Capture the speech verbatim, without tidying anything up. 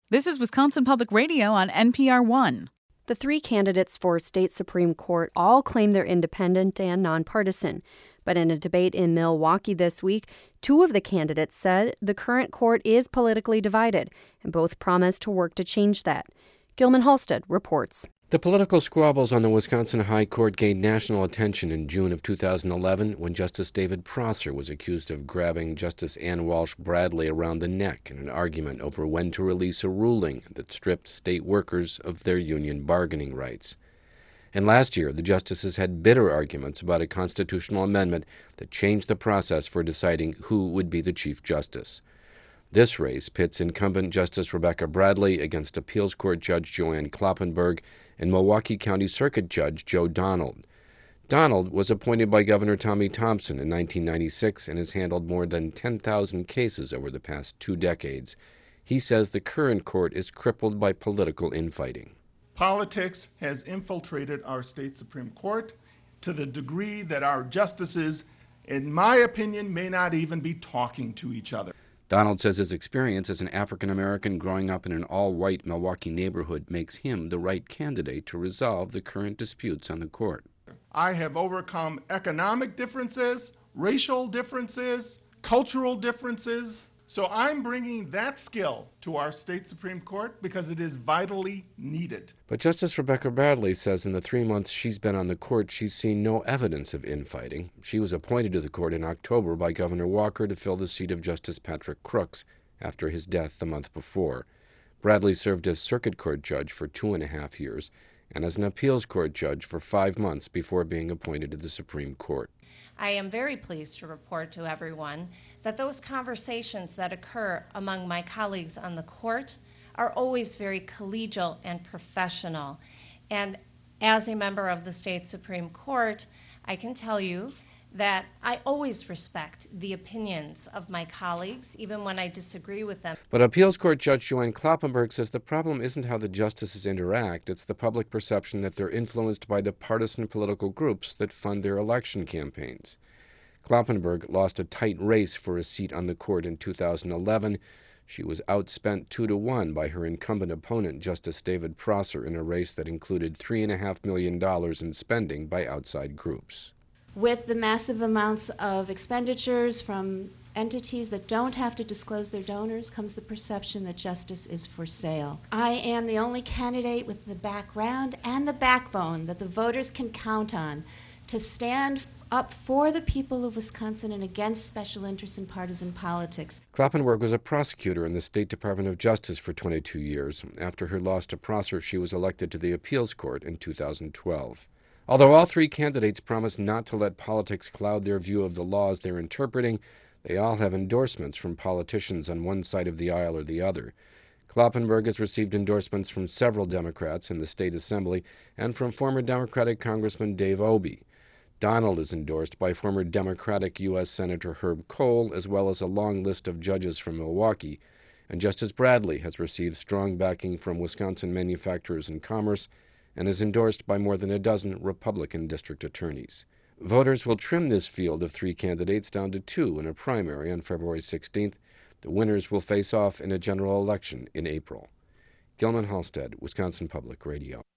This is Wisconsin Public Radio on N P R One. The three candidates for state Supreme Court all claim they're independent and nonpartisan. But in a debate in Milwaukee this week, two of the candidates said the current court is politically divided, and both promised to work to change that. Gilman Halstead reports. The political squabbles on the Wisconsin High Court gained national attention in June of two thousand eleven when Justice David Prosser was accused of grabbing Justice Ann Walsh Bradley around the neck in an argument over when to release a ruling that stripped state workers of their union bargaining rights. And last year, the justices had bitter arguments about a constitutional amendment that changed the process for deciding who would be the Chief Justice. This race pits incumbent Justice Rebecca Bradley against Appeals Court Judge Joanne Kloppenburg and Milwaukee County Circuit Judge Joe Donald. Donald was appointed by Governor Tommy Thompson in nineteen ninety-six and has handled more than ten thousand cases over the past two decades. He says the current court is crippled by political infighting. Politics has infiltrated our state Supreme Court to the degree that our justices, in my opinion, may not even be talking to each other. Donald says his experience as an African-American growing up in an all-white Milwaukee neighborhood makes him the right candidate to resolve the current disputes on the court. I have overcome economic differences, racial differences, cultural differences. So I'm bringing that skill to our state Supreme Court because it is vitally needed. But Justice Rebecca Bradley says in the three months she's been on the court, she's seen no evidence of infighting. She was appointed to the court in October by Governor Walker to fill the seat of Justice Patrick Crooks after his death the month before. Bradley served as circuit court judge for two and a half years and as an appeals court judge for five months before being appointed to the Supreme Court. I am very pleased to report to everyone that those conversations that occur among my colleagues on the court are always very collegial and professional. And as a member of the state Supreme Court, I can tell you that I always respect the opinions of my colleagues, even when I disagree with them. But Appeals Court Judge Joanne Kloppenburg says the problem isn't how the justices interact, it's the public perception that they're influenced by the partisan political groups that fund their election campaigns. Kloppenburg lost a tight race for a seat on the court in two thousand eleven. She was outspent two to one by her incumbent opponent, Justice David Prosser, in a race that included three point five million dollars in spending by outside groups. With the massive amounts of expenditures from entities that don't have to disclose their donors comes the perception that justice is for sale. I am the only candidate with the background and the backbone that the voters can count on to stand up for the people of Wisconsin and against special interests and partisan politics. Kloppenburg was a prosecutor in the State Department of Justice for twenty-two years. After her loss to Prosser, she was elected to the Appeals Court in two thousand twelve. Although all three candidates promise not to let politics cloud their view of the laws they're interpreting, they all have endorsements from politicians on one side of the aisle or the other. Kloppenburg has received endorsements from several Democrats in the state assembly and from former Democratic Congressman Dave Obey. Donald is endorsed by former Democratic U S Senator Herb Kohl, as well as a long list of judges from Milwaukee. And Justice Bradley has received strong backing from Wisconsin Manufacturers and Commerce and is endorsed by more than a dozen Republican district attorneys. Voters will trim this field of three candidates down to two in a primary on February sixteenth. The winners will face off in a general election in April. Gilman Halstead, Wisconsin Public Radio.